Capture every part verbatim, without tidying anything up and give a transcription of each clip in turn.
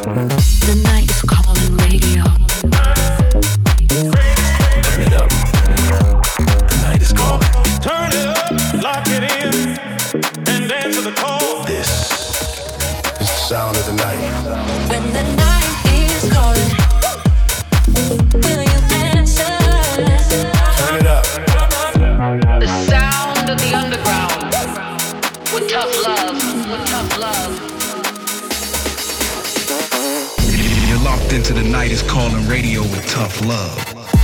The night is calling radio. Turn it up. The night is calling. Turn it up, lock it in, and dance to the call. This is the sound of the night. When the night is calling, will you answer? Turn it up. The sound of the underground with tough love, with tough love. You're locked into The Night is Calling Radio with Tough Love.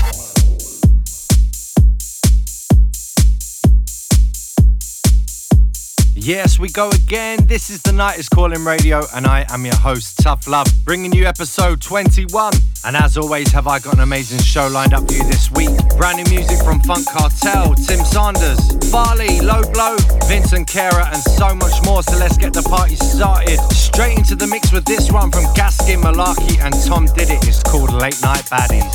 Yes, we go again. This is The Night is Calling Radio, and I am your host, Tough Love, bringing you episode twenty-one. And as always, have I got an amazing show lined up for you this week. Brand new music from Funk Cartel, Tim Sanders, Farley, Low Blow, Vincent Kera, and so much more. So let's get the party started. Straight into the mix with this one from Gaskin, Malarkey, and Tom Did It. It's called Late Night Baddies.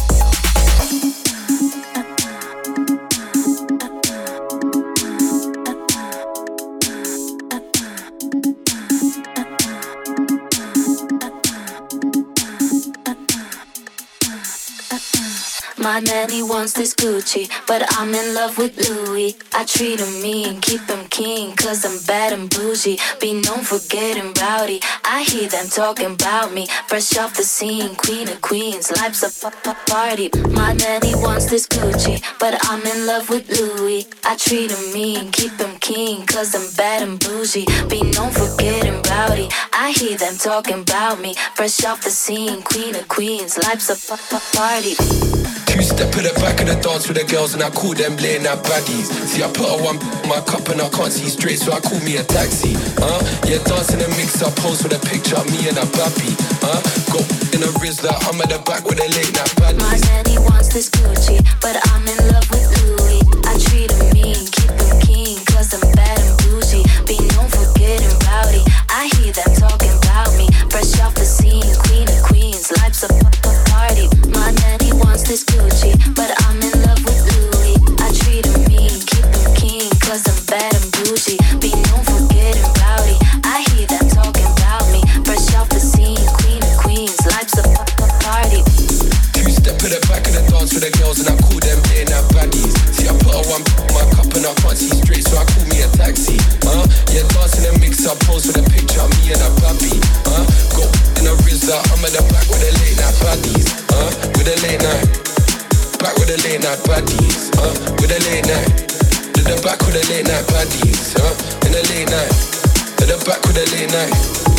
My nanny wants this Gucci, but I'm in love with Louis. I treat him mean, keep him king, cause I'm bad and bougie. Be known for getting rowdy. I hear them talking about me, fresh off the scene, queen of queens, life's a party. My nanny wants this Gucci, but I'm in love with Louis. I treat him mean, keep him king, cause I'm bad and bougie. Be known for getting rowdy. I hear them talking about me, fresh off the scene, queen of queens, life's a party. Two-step at the back of the dance with the girls and I call them laying out baddies. See, I put a one in my cup and I can't see straight, so I call me a taxi. Huh? Yeah, dancing and mix up, pose with a picture of me and a baby. Huh? Go in a Rizla, I'm at the back with a late night baddies. My nanny wants this Gucci, but I'm in love with Louis. I treat him mean, keep him king, cause I'm bad and bougie. Be known for getting rowdy. I hear them talking about me, fresh off the scene, queen of queens, life's a party. My nanny wants this Gucci, but I'm in love with Louis. I treat him mean, keep him king, cause I'm bad and bougie. Be known for getting rowdy. I hear them talking about me, fresh off the scene, queen of queens, life's a party. Two-step at the back of the dance with the girls and I call them laying out baddies. See, I put a one in my cup and I can't see straight, so I call me a taxi. Huh? Yeah, dancing and mix up, pose with a picture of me and a baby. Huh? Go in a Rizla, I'm at the back with a late night baddies. Huh? With a late night, back with a late night baddies. Huh? With a late night, to the back with a late night baddies. Huh? In a late night, to the back with a late night.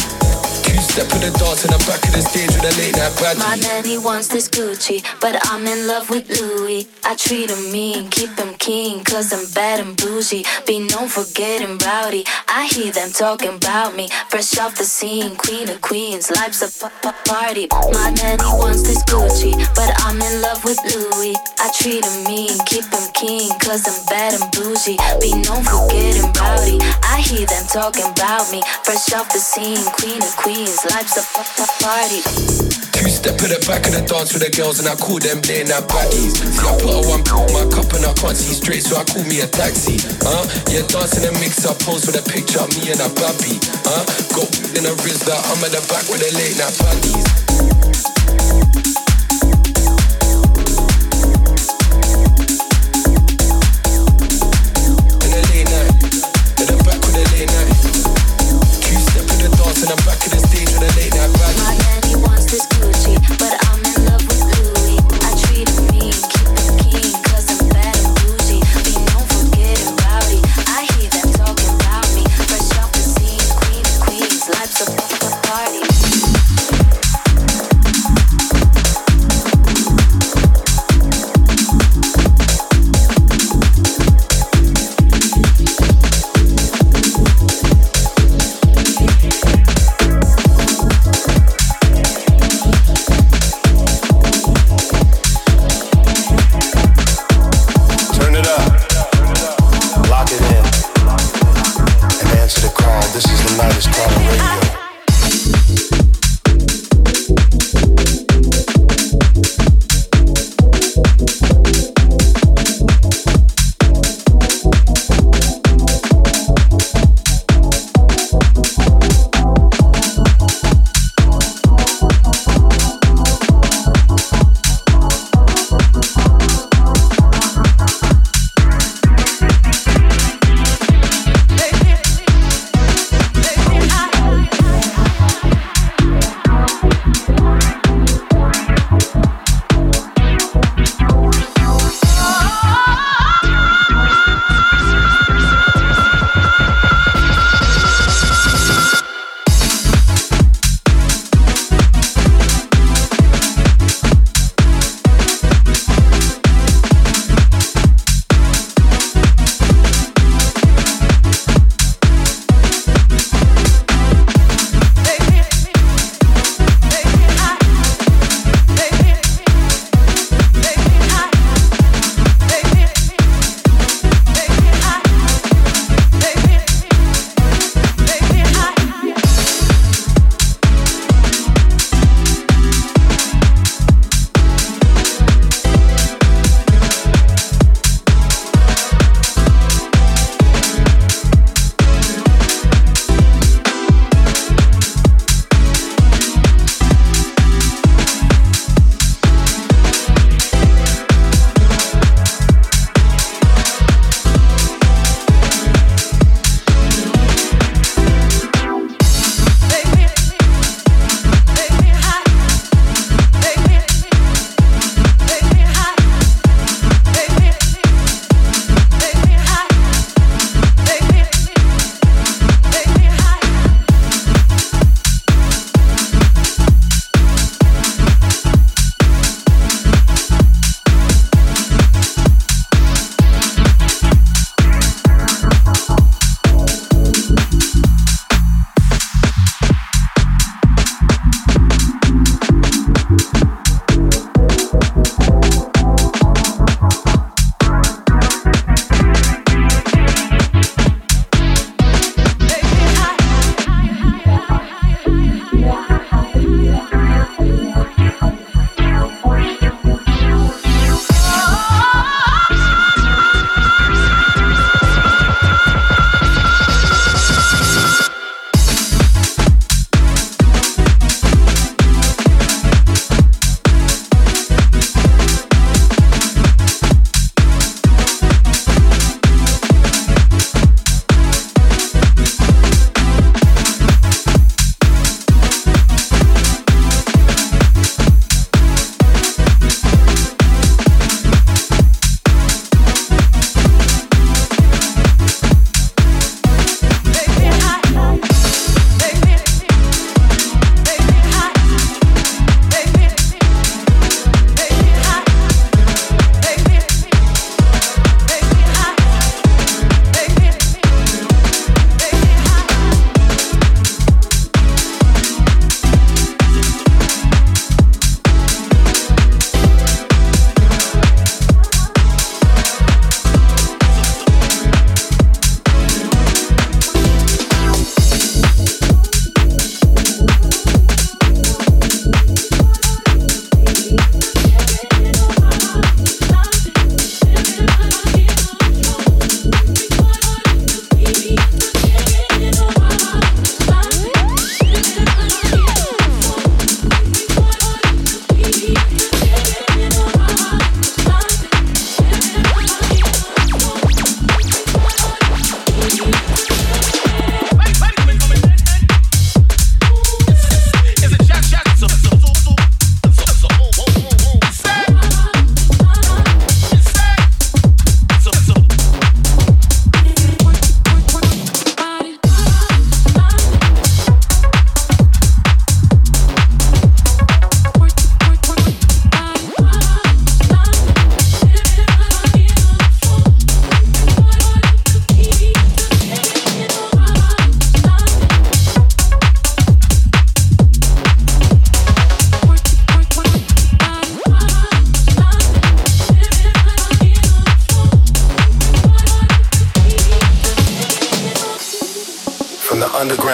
Two-step in the dance in the back of the stage with a late night baddies. My nanny wants this Gucci, but I'm in love with Louis. I treat him mean, keep him king, cause I'm bad and bougie. Be known for getting rowdy. I hear them talking about me, fresh off the scene, queen of queens, life's a party. My nanny wants this Gucci, but I'm in love with Louis. I treat him mean, keep him king, cause I'm bad and bougie. Be known for getting rowdy. I hear them talking about me, fresh off the scene, queen of queens, life's a party. Two-step at the back of the dance with the girls and I call them laying out baddies. See, I put a one in my cup and I can't see straight, so I call me a taxi. Huh? Yeah, dancing and mix up, pose with a picture of me and a baby. Huh? Go in a Rizla, I'm at the back with a late night baddies. In the back of the stage with a late night baddies. My nanny wants this Gucci, but I'm in love with Louis. I treat him mean, keep him king, cause I'm bad and bougie. Be known for getting rowdy. I hear them talking about me, fresh off the scene, queen of queens, life's a party.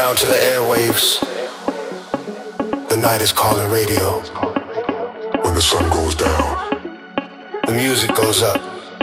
down to the airwaves. The night is calling radio. When the sun goes down, the music goes up.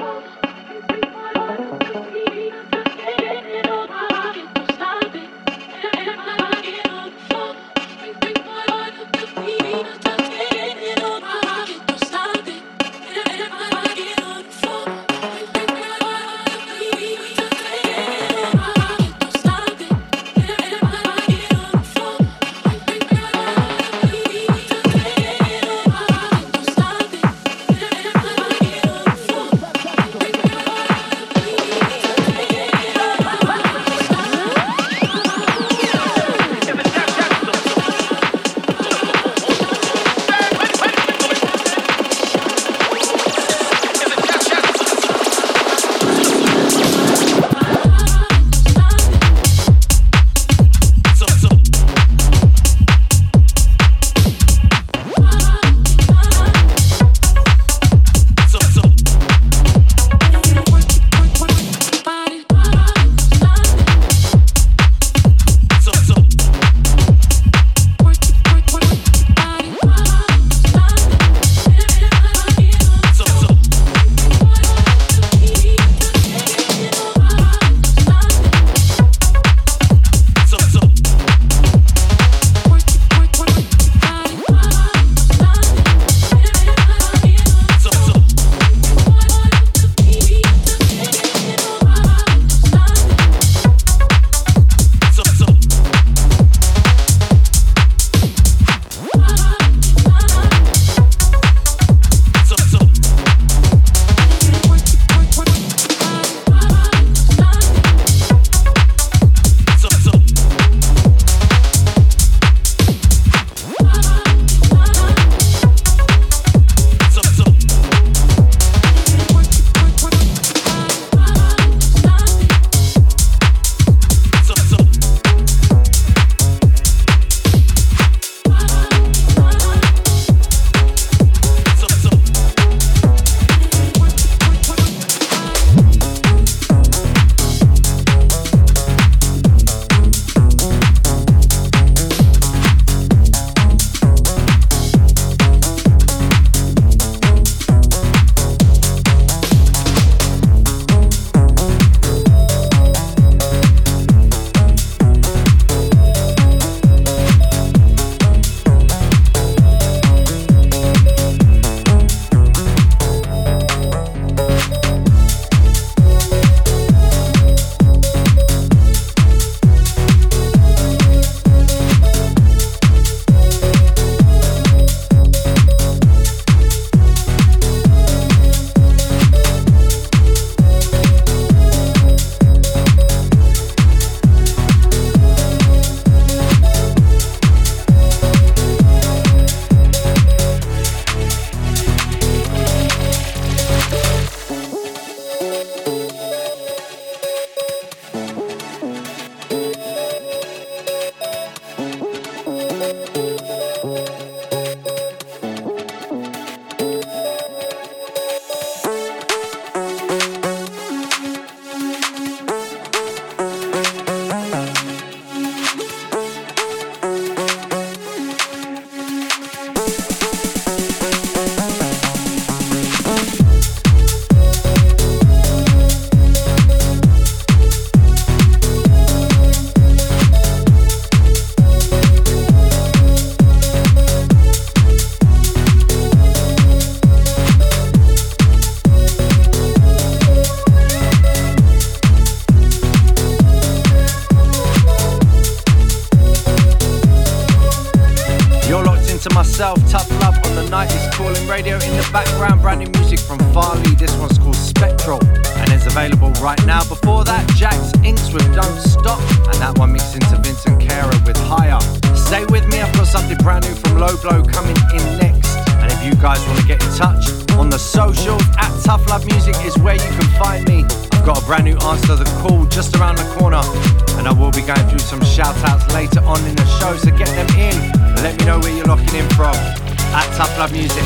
myself, Tough Love on the Night is Calling Radio. In the background, brand new music from Farley. This one's called Spectral and is available right now. Before that, Jax Inks with Don't Stop, and that one mixed into Vincent Kara with Higher. Stay with me, I've got something brand new from Low Blow coming in next. And if you guys want to get in touch on the socials, at Tough Love Music is where you can find me. I've got a brand new answer to the call just around the corner, and I will be going through some shout outs later on in the show, so get them in and let me know where you're locking in from. At Tough Love Music.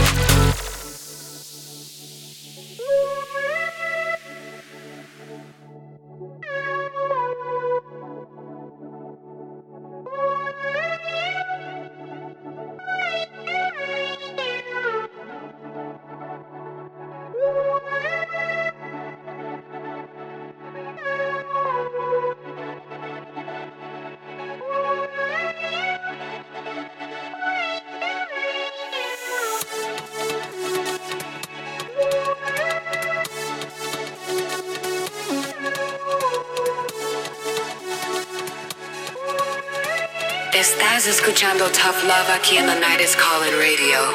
Estás escuchando Tough Love aquí en The Night Is Calling Radio.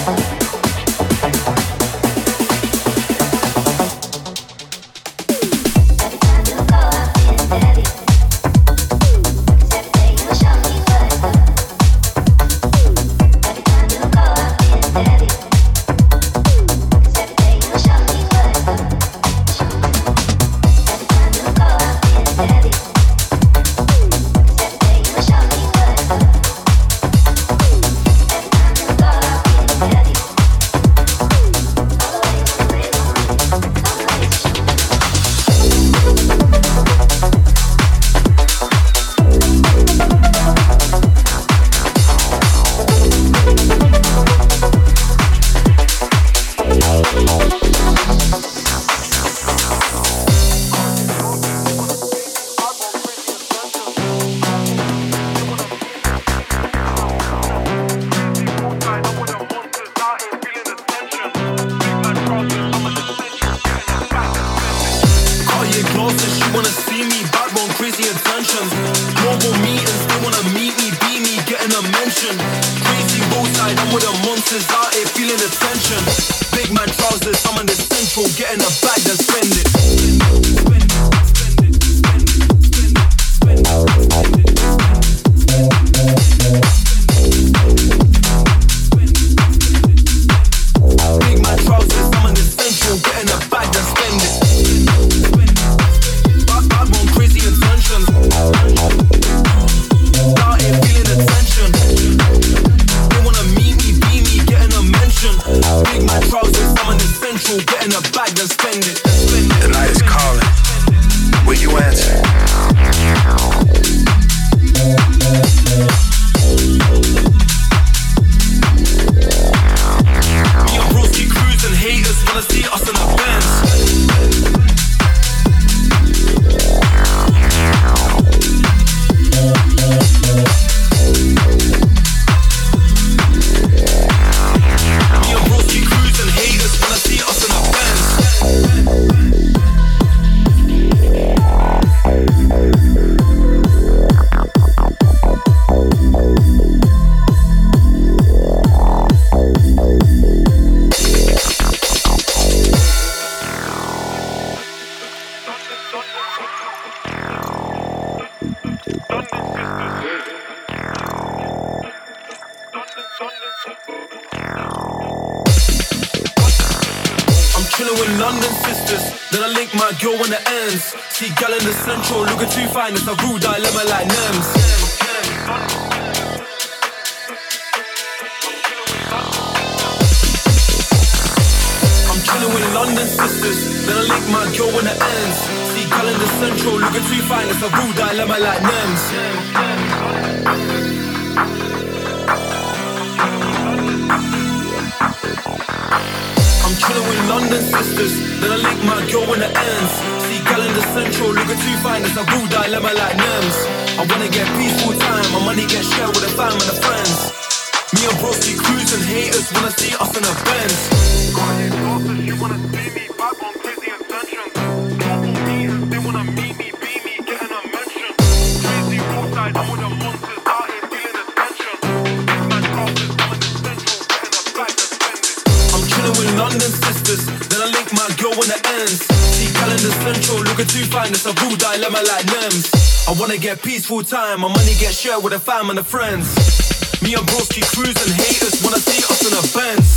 Peaceful time, my money gets shared with the fam and the friends. Me and broski cruising, haters wanna see us in a Benz.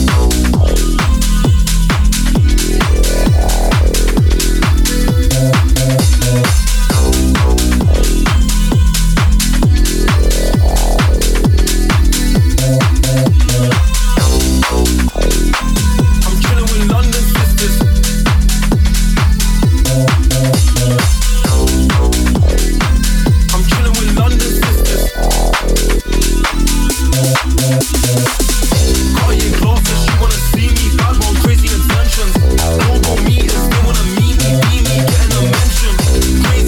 I'm chilling with London sisters. Crazy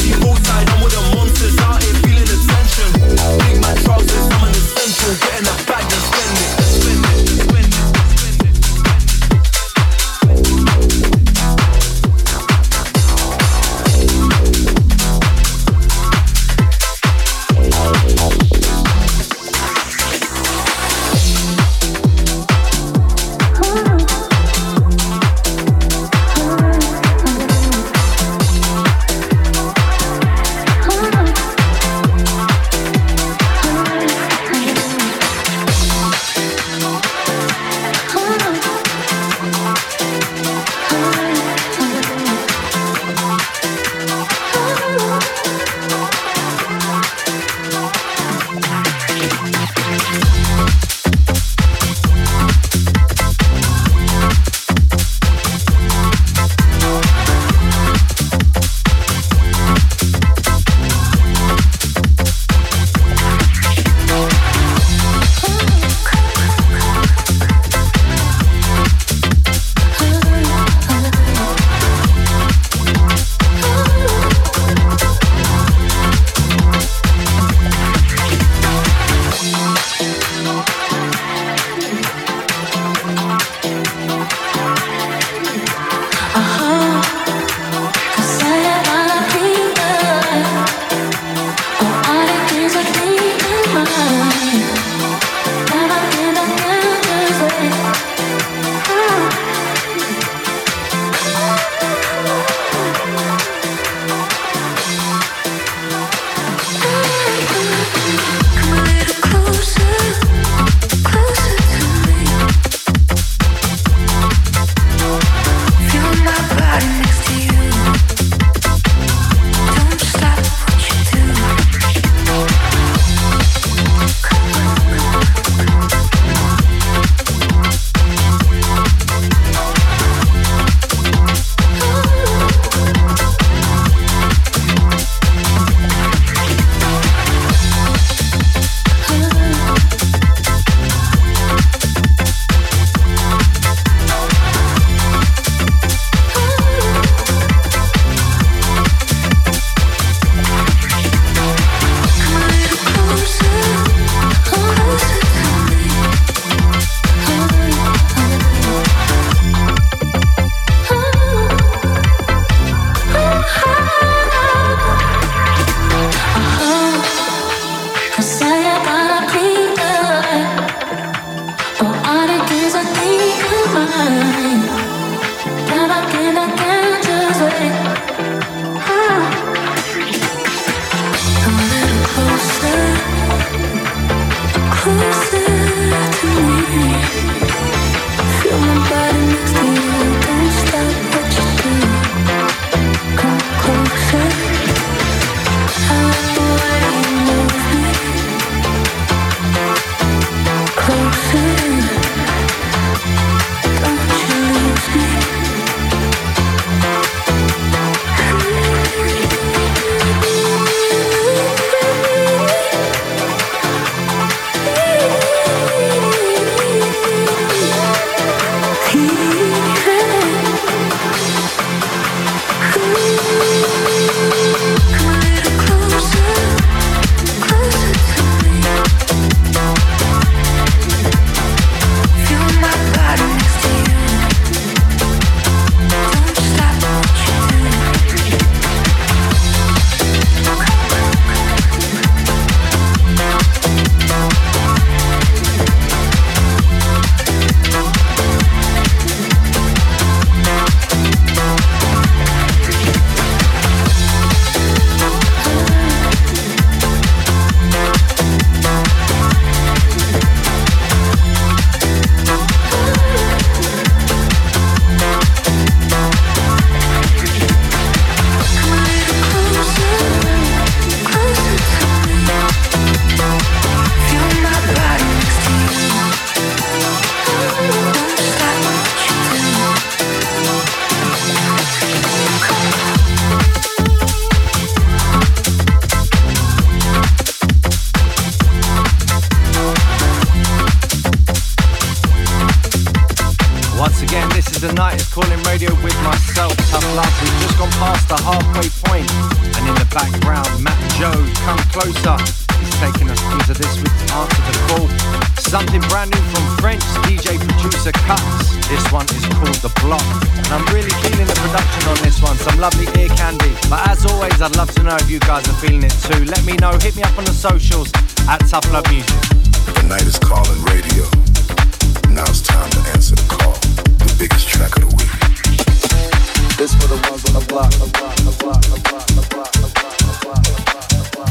Night is Calling Radio with myself, Tough Love. We've just gone past the halfway point, and in the background, Matt Joe, Come Closer, is taking us into this week's Answer the Call. Something brand new from French D J producer Cuts. This one is called The Block, and I'm really feeling the production on this one. Some lovely ear candy. But as always, I'd love to know if you guys are feeling it too. Let me know. Hit me up on the socials at Tough Love Music. The Night is Calling Radio. Now it's time to answer the call. The biggest track of the week. This for the ones on the block. The block, the block, the block, the block, the block, the block, the block, the block.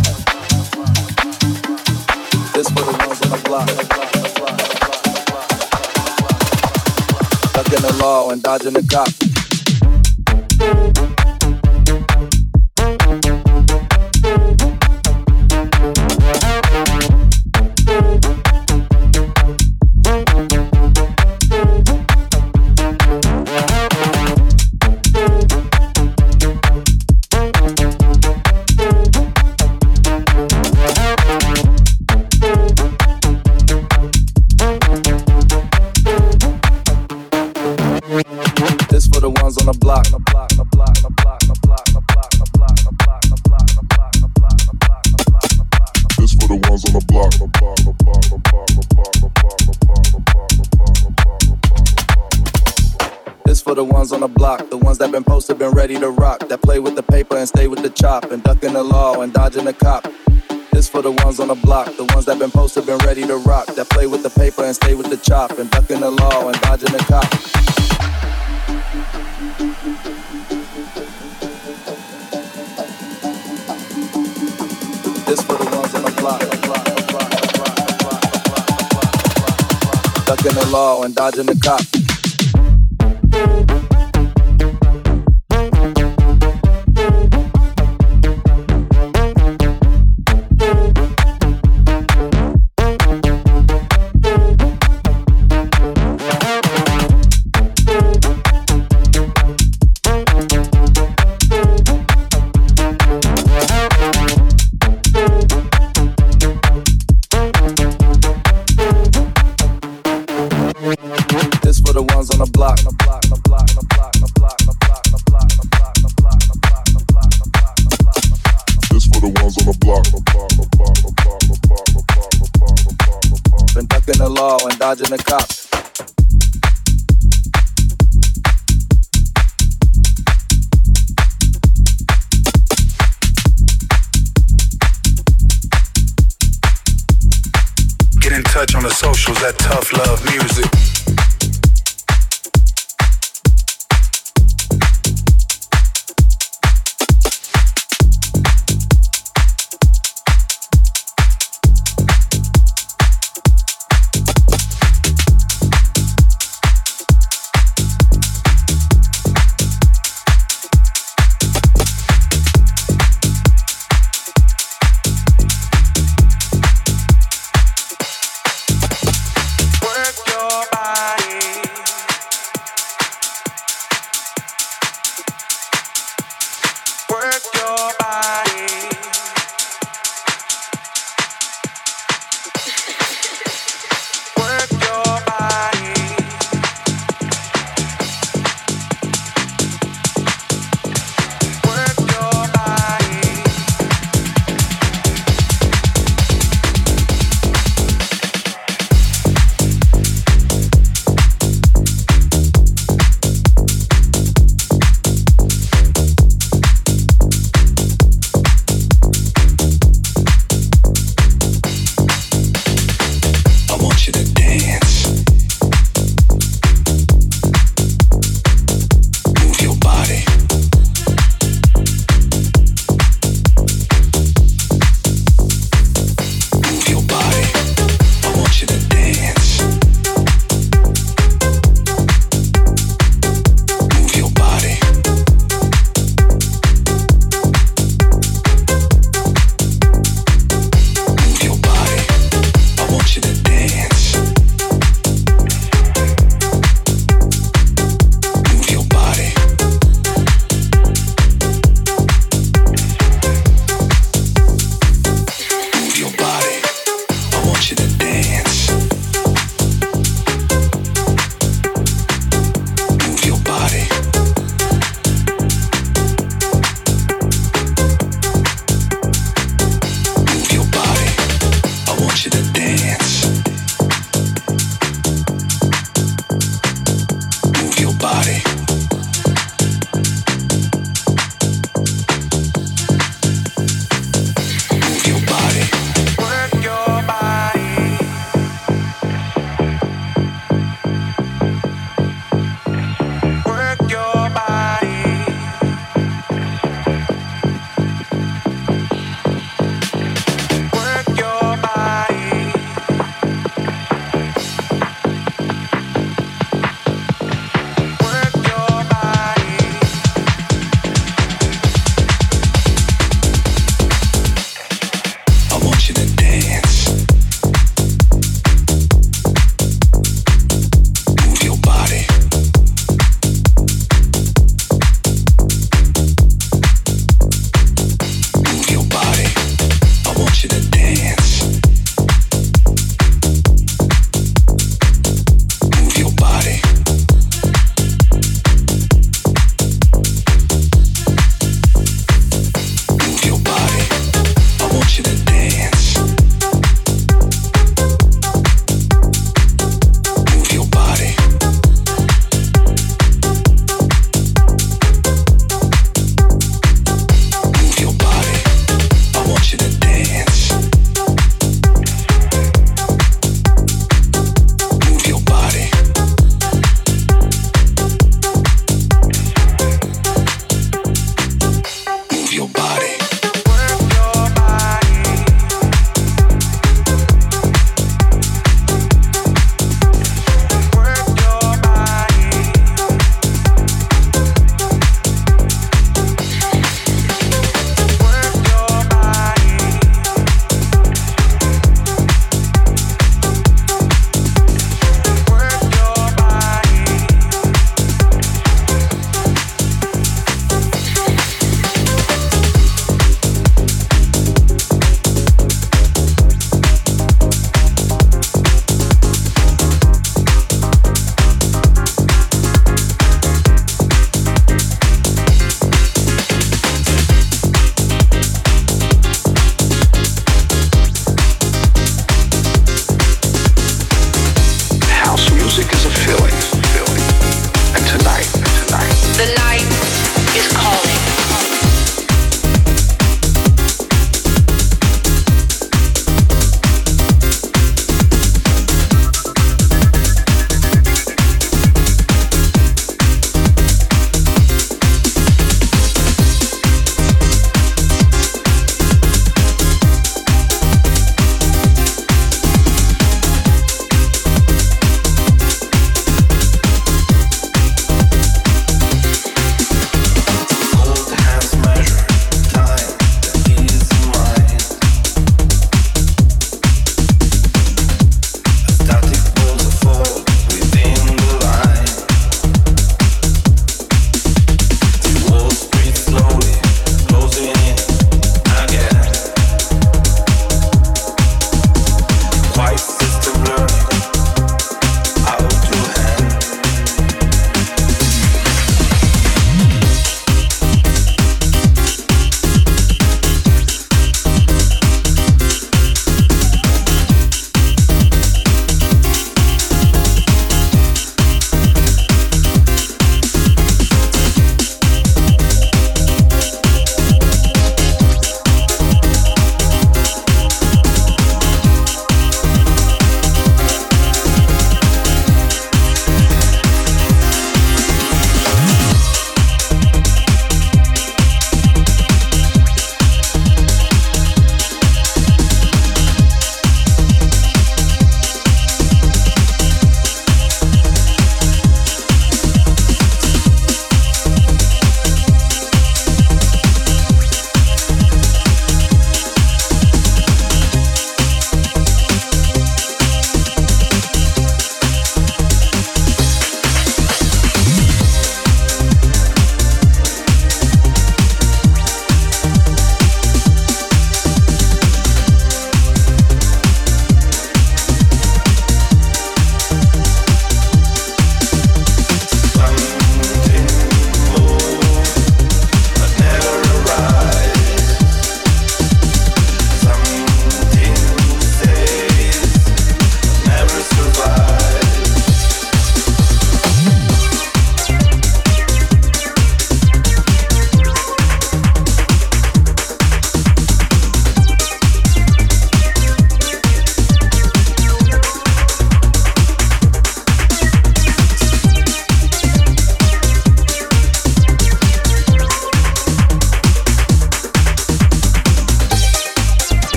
This for the ones on the block. The block, the block, the block, the block, the block. Ducking the law and dodging the cop. On the block, the ones that been posted, been ready to rock, that play with the paper and stay with the chop, and ducking the law and dodging the cop. This for the ones on the block, the ones that been posted, been ready to rock, that play with the paper and stay with the chop, and ducking the law and dodging the cop. This for the ones on the block, the block, the block, the block, the block, the block, the block, the block, ducking the law and dodging the cop. Dodging the cops. Get in touch on the socials at Tough Love Music. Work your body. Dance.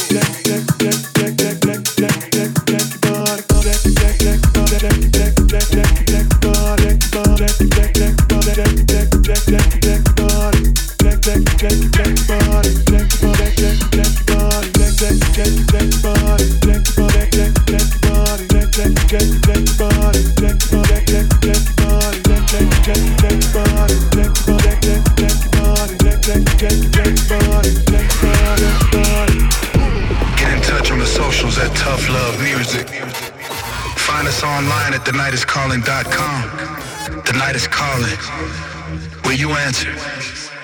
Online at the night is calling dot com. The Night is Calling, where you answer.